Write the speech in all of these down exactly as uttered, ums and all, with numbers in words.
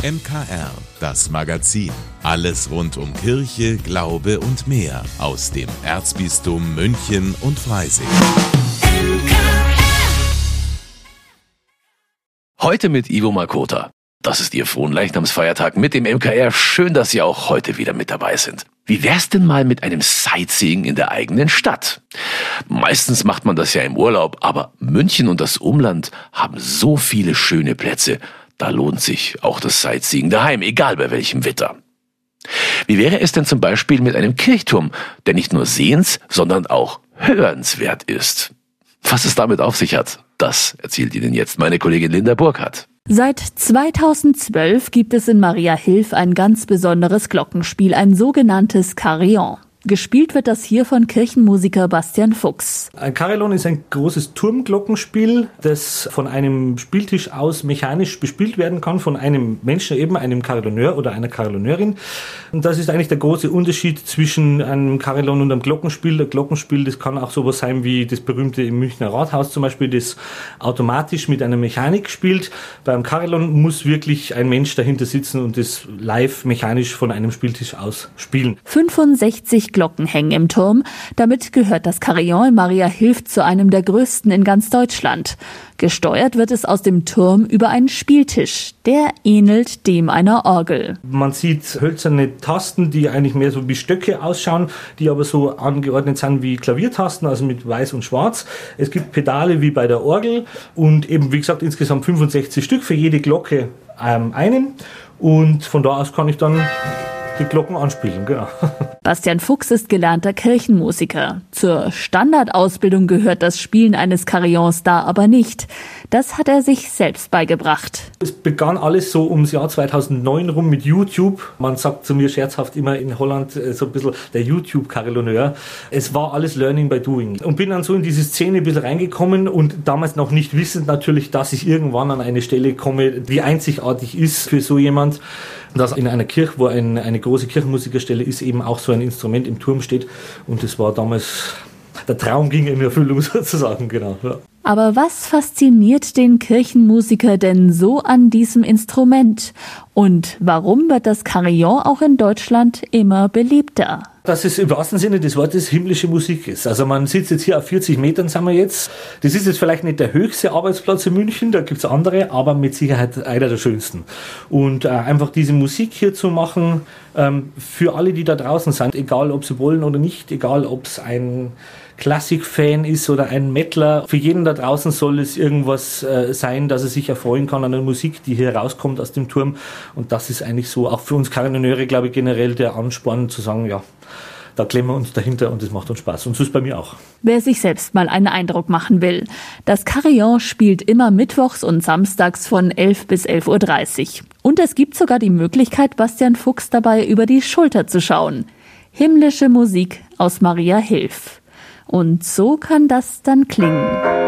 M K R, das Magazin. Alles rund um Kirche, Glaube und mehr aus dem Erzbistum München und Freising. Heute mit Ivo Makota. Das ist Ihr Fronleichnamsfeiertag mit dem M K R. Schön, dass Sie auch heute wieder mit dabei sind. Wie wär's denn mal mit einem Sightseeing in der eigenen Stadt? Meistens macht man das ja im Urlaub, aber München und das Umland haben so viele schöne Plätze. Da lohnt sich auch das Sightseeing daheim, egal bei welchem Wetter. Wie wäre es denn zum Beispiel mit einem Kirchturm, der nicht nur sehens, sondern auch hörenswert ist? Was es damit auf sich hat, das erzählt Ihnen jetzt meine Kollegin Linda Burkhardt. Seit zweitausendzwölf gibt es in Mariahilf ein ganz besonderes Glockenspiel, ein sogenanntes Carillon. Gespielt wird das hier von Kirchenmusiker Bastian Fuchs. Ein Carillon ist ein großes Turmglockenspiel, das von einem Spieltisch aus mechanisch bespielt werden kann, von einem Menschen, eben einem Carillonneur oder einer Carillonneurin. Und das ist eigentlich der große Unterschied zwischen einem Carillon und einem Glockenspiel. Der Glockenspiel, das kann auch sowas sein wie das berühmte im Münchner Rathaus zum Beispiel, das automatisch mit einer Mechanik spielt. Beim Carillon muss wirklich ein Mensch dahinter sitzen und das live mechanisch von einem Spieltisch aus spielen. fünfundsechzig Glocken hängen im Turm. Damit gehört das Carillon in Mariahilf zu einem der größten in ganz Deutschland. Gesteuert wird es aus dem Turm über einen Spieltisch. Der ähnelt dem einer Orgel. Man sieht hölzerne Tasten, die eigentlich mehr so wie Stöcke ausschauen, die aber so angeordnet sind wie Klaviertasten, also mit weiß und schwarz. Es gibt Pedale wie bei der Orgel und eben, wie gesagt, insgesamt fünfundsechzig Stück, für jede Glocke ähm, einen. Und von da aus kann ich dann die Glocken anspielen, genau. Bastian Fuchs ist gelernter Kirchenmusiker. Zur Standardausbildung gehört das Spielen eines Carillons da aber nicht. Das hat er sich selbst beigebracht. Es begann alles so ums Jahr zweitausendneun rum mit YouTube. Man sagt zu mir scherzhaft immer in Holland so ein bisschen der YouTube-Carillonneur. Es war alles Learning by Doing. Und bin dann so in diese Szene ein bisschen reingekommen und damals noch nicht wissend natürlich, dass ich irgendwann an eine Stelle komme, die einzigartig ist für so jemand, dass in einer Kirche, wo ein, eine große Kirchenmusikerstelle ist, eben auch so ein Instrument im Turm steht. Und das war damals, der Traum ging in Erfüllung sozusagen, genau. Ja. Aber was fasziniert den Kirchenmusiker denn so an diesem Instrument? Und warum wird das Carillon auch in Deutschland immer beliebter? Dass es im wahrsten Sinne des Wortes himmlische Musik ist. Also man sitzt jetzt hier auf vierzig Metern, sind wir jetzt. Das ist jetzt vielleicht nicht der höchste Arbeitsplatz in München, da gibt's andere, aber mit Sicherheit einer der schönsten. Und äh, einfach diese Musik hier zu machen, ähm, für alle, die da draußen sind, egal ob sie wollen oder nicht, egal ob es ein Klassik-Fan ist oder ein Mettler, für jeden da draußen soll es irgendwas äh, sein, dass er sich erfreuen kann an der Musik, die hier rauskommt aus dem Turm. Und das ist eigentlich so, auch für uns Carillonneure, glaube ich, generell der Ansporn zu sagen, ja, da klemmen wir uns dahinter und es macht uns Spaß. Und so ist es bei mir auch. Wer sich selbst mal einen Eindruck machen will. Das Carillon spielt immer mittwochs und samstags von elf bis elf Uhr dreißig. Und es gibt sogar die Möglichkeit, Bastian Fuchs dabei über die Schulter zu schauen. Himmlische Musik aus Mariahilf. Und so kann das dann klingen.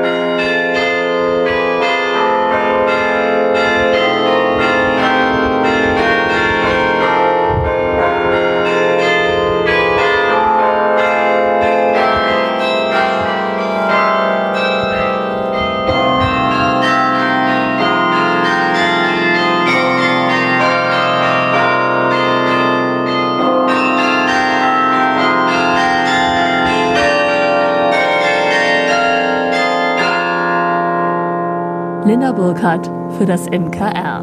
Linda Burkhardt für das M K R.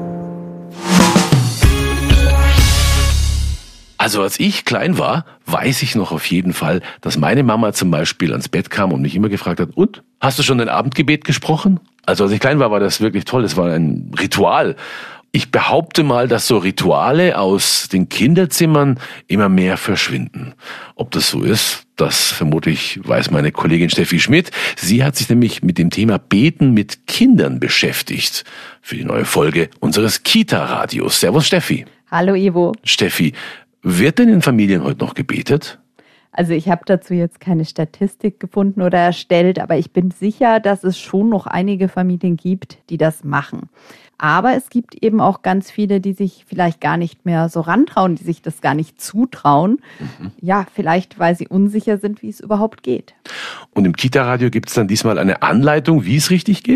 Also als ich klein war, weiß ich noch auf jeden Fall, dass meine Mama zum Beispiel ans Bett kam und mich immer gefragt hat, und, hast du schon dein Abendgebet gesprochen? Also als ich klein war, war das wirklich toll, es war ein Ritual. Ich behaupte mal, dass so Rituale aus den Kinderzimmern immer mehr verschwinden. Ob das so ist, das vermutlich weiß meine Kollegin Steffi Schmidt. Sie hat sich nämlich mit dem Thema Beten mit Kindern beschäftigt. Für die neue Folge unseres Kita-Radios. Servus Steffi. Hallo Ivo. Steffi, wird denn in Familien heute noch gebetet? Also ich habe dazu jetzt keine Statistik gefunden oder erstellt, aber ich bin sicher, dass es schon noch einige Familien gibt, die das machen. Aber es gibt eben auch ganz viele, die sich vielleicht gar nicht mehr so rantrauen, die sich das gar nicht zutrauen. Mhm. Ja, vielleicht, weil sie unsicher sind, wie es überhaupt geht. Und im Kita-Radio gibt es dann diesmal eine Anleitung, wie es richtig geht?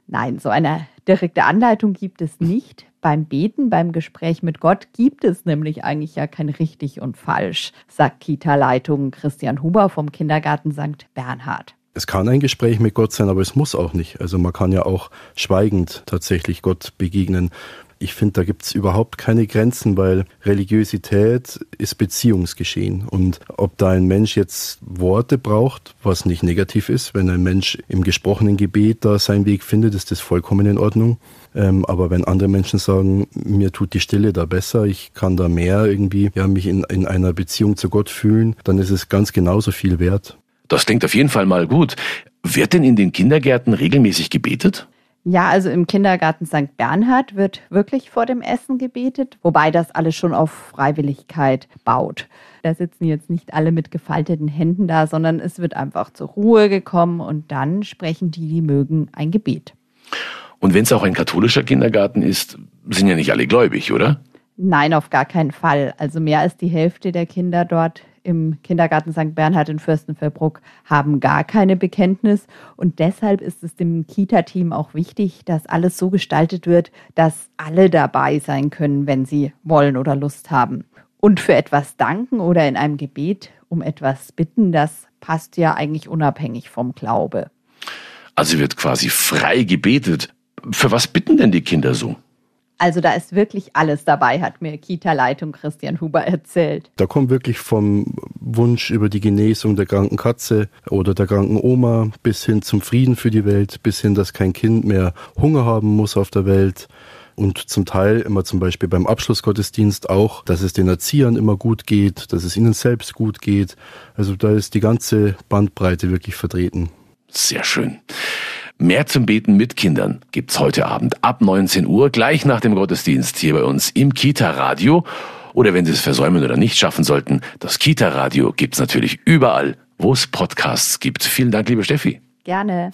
Nein, so eine direkte Anleitung gibt es nicht. Beim Beten, beim Gespräch mit Gott gibt es nämlich eigentlich ja kein richtig und falsch, sagt Kita-Leitung Christian Huber vom Kindergarten Sankt Bernhard. Es kann ein Gespräch mit Gott sein, aber es muss auch nicht. Also man kann ja auch schweigend tatsächlich Gott begegnen. Ich finde, da gibt es überhaupt keine Grenzen, weil Religiosität ist Beziehungsgeschehen. Und ob da ein Mensch jetzt Worte braucht, was nicht negativ ist, wenn ein Mensch im gesprochenen Gebet da seinen Weg findet, ist das vollkommen in Ordnung. Ähm, aber wenn andere Menschen sagen, mir tut die Stille da besser, ich kann da mehr irgendwie ja, mich in, in einer Beziehung zu Gott fühlen, dann ist es ganz genauso viel wert. Das klingt auf jeden Fall mal gut. Wird denn in den Kindergärten regelmäßig gebetet? Ja, also im Kindergarten Sankt Bernhard wird wirklich vor dem Essen gebetet, wobei das alles schon auf Freiwilligkeit baut. Da sitzen jetzt nicht alle mit gefalteten Händen da, sondern es wird einfach zur Ruhe gekommen und dann sprechen die, die mögen, ein Gebet. Und wenn es auch ein katholischer Kindergarten ist, sind ja nicht alle gläubig, oder? Nein, auf gar keinen Fall. Also mehr als die Hälfte der Kinder dort im Kindergarten Sankt Bernhard in Fürstenfeldbruck haben gar keine Bekenntnis. Und deshalb ist es dem Kita-Team auch wichtig, dass alles so gestaltet wird, dass alle dabei sein können, wenn sie wollen oder Lust haben. Und für etwas danken oder in einem Gebet um etwas bitten, das passt ja eigentlich unabhängig vom Glaube. Also wird quasi frei gebetet. Für was bitten denn die Kinder so? Also da ist wirklich alles dabei, hat mir Kita-Leitung Christian Huber erzählt. Da kommt wirklich vom Wunsch über die Genesung der kranken Katze oder der kranken Oma bis hin zum Frieden für die Welt, bis hin, dass kein Kind mehr Hunger haben muss auf der Welt. Und zum Teil immer zum Beispiel beim Abschlussgottesdienst auch, dass es den Erziehern immer gut geht, dass es ihnen selbst gut geht. Also da ist die ganze Bandbreite wirklich vertreten. Sehr schön. Mehr zum Beten mit Kindern gibt's heute Abend ab neunzehn Uhr, gleich nach dem Gottesdienst hier bei uns im Kita-Radio. Oder wenn Sie es versäumen oder nicht schaffen sollten, das Kita-Radio gibt's natürlich überall, wo es Podcasts gibt. Vielen Dank, liebe Steffi. Gerne.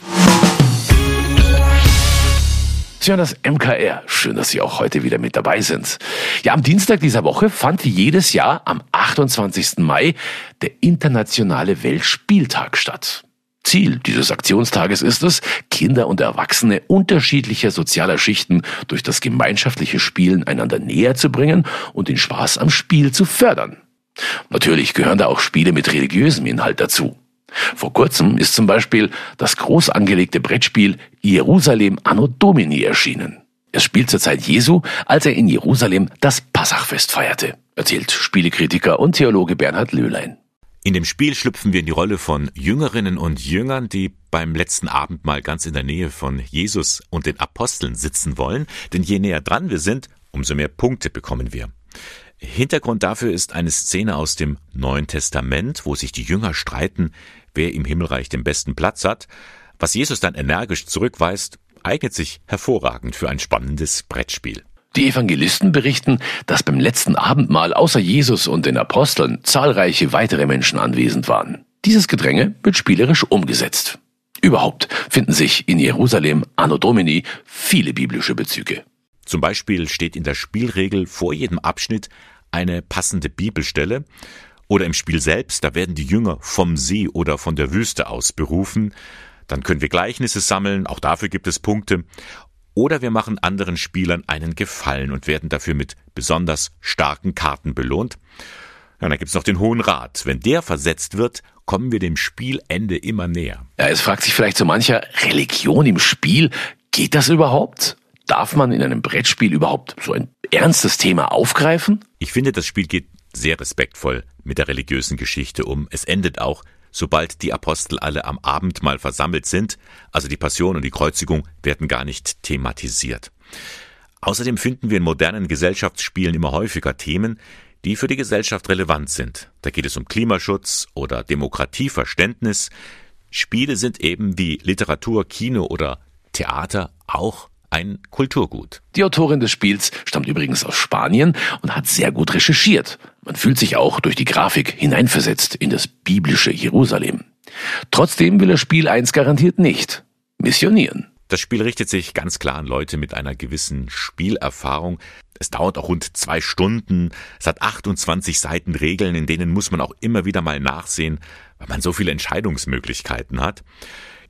Sie hören das M K R. Schön, dass Sie auch heute wieder mit dabei sind. Ja, am Dienstag dieser Woche fand wie jedes Jahr am achtundzwanzigsten Mai der internationale Weltspieltag statt. Ziel dieses Aktionstages ist es, Kinder und Erwachsene unterschiedlicher sozialer Schichten durch das gemeinschaftliche Spielen einander näher zu bringen und den Spaß am Spiel zu fördern. Natürlich gehören da auch Spiele mit religiösem Inhalt dazu. Vor kurzem ist zum Beispiel das groß angelegte Brettspiel Jerusalem Anno Domini erschienen. Es spielt zur Zeit Jesu, als er in Jerusalem das Passachfest feierte, erzählt Spielekritiker und Theologe Bernhard Löhlein. In dem Spiel schlüpfen wir in die Rolle von Jüngerinnen und Jüngern, die beim letzten Abendmahl ganz in der Nähe von Jesus und den Aposteln sitzen wollen. Denn je näher dran wir sind, umso mehr Punkte bekommen wir. Hintergrund dafür ist eine Szene aus dem Neuen Testament, wo sich die Jünger streiten, wer im Himmelreich den besten Platz hat. Was Jesus dann energisch zurückweist, eignet sich hervorragend für ein spannendes Brettspiel. Die Evangelisten berichten, dass beim letzten Abendmahl außer Jesus und den Aposteln zahlreiche weitere Menschen anwesend waren. Dieses Gedränge wird spielerisch umgesetzt. Überhaupt finden sich in Jerusalem Anno Domini viele biblische Bezüge. Zum Beispiel steht in der Spielregel vor jedem Abschnitt eine passende Bibelstelle. Oder im Spiel selbst, da werden die Jünger vom See oder von der Wüste aus berufen. Dann können wir Gleichnisse sammeln, auch dafür gibt es Punkte. Oder wir machen anderen Spielern einen Gefallen und werden dafür mit besonders starken Karten belohnt. Ja, dann gibt's noch den Hohen Rat. Wenn der versetzt wird, kommen wir dem Spielende immer näher. Ja, es fragt sich vielleicht so mancher, Religion im Spiel, geht das überhaupt? Darf man in einem Brettspiel überhaupt so ein ernstes Thema aufgreifen? Ich finde, das Spiel geht sehr respektvoll mit der religiösen Geschichte um. Es endet auch, sobald die Apostel alle am Abendmahl versammelt sind, also die Passion und die Kreuzigung werden gar nicht thematisiert. Außerdem finden wir in modernen Gesellschaftsspielen immer häufiger Themen, die für die Gesellschaft relevant sind. Da geht es um Klimaschutz oder Demokratieverständnis. Spiele sind eben wie Literatur, Kino oder Theater auch ein Kulturgut. Die Autorin des Spiels stammt übrigens aus Spanien und hat sehr gut recherchiert. Man fühlt sich auch durch die Grafik hineinversetzt in das biblische Jerusalem. Trotzdem will das Spiel eins garantiert nicht: missionieren. Das Spiel richtet sich ganz klar an Leute mit einer gewissen Spielerfahrung. Es dauert auch rund zwei Stunden. Es hat achtundzwanzig Seiten Regeln, in denen muss man auch immer wieder mal nachsehen, weil man so viele Entscheidungsmöglichkeiten hat.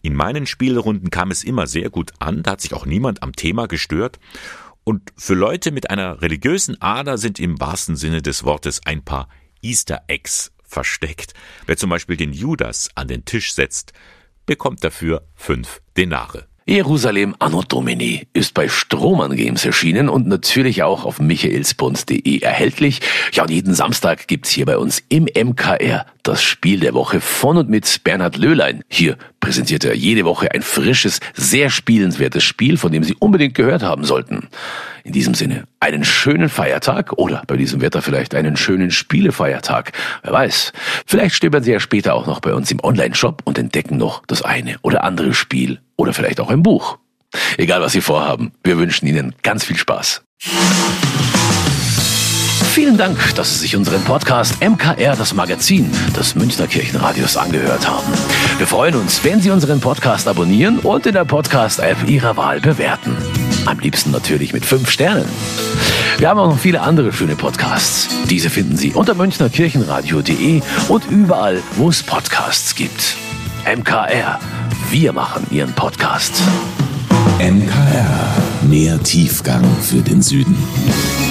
In meinen Spielrunden kam es immer sehr gut an, da hat sich auch niemand am Thema gestört. Und für Leute mit einer religiösen Ader sind im wahrsten Sinne des Wortes ein paar Easter Eggs versteckt. Wer zum Beispiel den Judas an den Tisch setzt, bekommt dafür fünf Denare. Jerusalem Anno Domini ist bei Strohmann Games erschienen und natürlich auch auf michaelsbund punkt de erhältlich. Ja, und jeden Samstag gibt's hier bei uns im M K R das Spiel der Woche von und mit Bernhard Löhlein. Hier präsentiert er jede Woche ein frisches, sehr spielenswertes Spiel, von dem Sie unbedingt gehört haben sollten. In diesem Sinne, einen schönen Feiertag oder bei diesem Wetter vielleicht einen schönen Spielefeiertag. Wer weiß, vielleicht stöbern Sie ja später auch noch bei uns im Online-Shop und entdecken noch das eine oder andere Spiel oder vielleicht auch ein Buch. Egal, was Sie vorhaben, wir wünschen Ihnen ganz viel Spaß. Vielen Dank, dass Sie sich unseren Podcast M K R, das Magazin des Münchner Kirchenradios, angehört haben. Wir freuen uns, wenn Sie unseren Podcast abonnieren und in der Podcast-App Ihrer Wahl bewerten. Am liebsten natürlich mit fünf Sternen. Wir haben auch noch viele andere schöne Podcasts. Diese finden Sie unter münchnerkirchenradio punkt de und überall, wo es Podcasts gibt. M K R, wir machen Ihren Podcast. M K R, mehr Tiefgang für den Süden.